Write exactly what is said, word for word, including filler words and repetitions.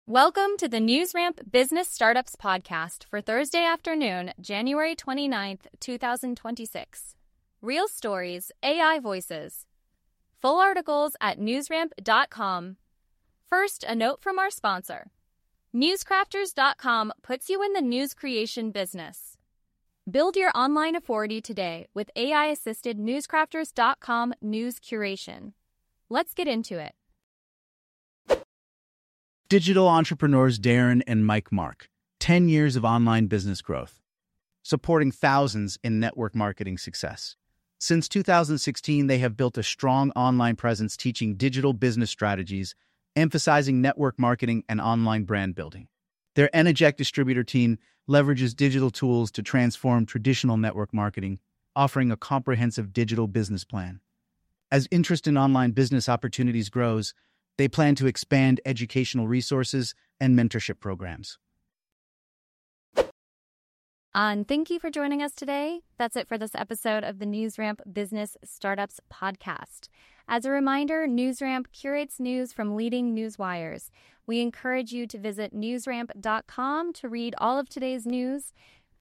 Welcome to the NewsRamp Business Startups Podcast for Thursday afternoon, January twenty-ninth, twenty twenty-six. Real stories, A I voices. Full articles at newsramp dot com. First, a note from our sponsor. newscrafters dot com puts you in the news creation business. Build your online authority today with A I-assisted newscrafters dot com news curation. Let's get into it. Digital entrepreneurs Darren and Mike Mark, ten years of online business growth, supporting thousands in network marketing success. Since two thousand sixteen, they have built a strong online presence teaching digital business strategies, emphasizing network marketing and online brand building. Their Energec distributor team leverages digital tools to transform traditional network marketing, offering a comprehensive digital business plan. As interest in online business opportunities grows, they plan to expand educational resources and mentorship programs. And thank you for joining us today. That's it for this episode of the NewsRamp Business Startups Podcast. As a reminder, NewsRamp curates news from leading news wires. We encourage you to visit newsramp dot com to read all of today's news.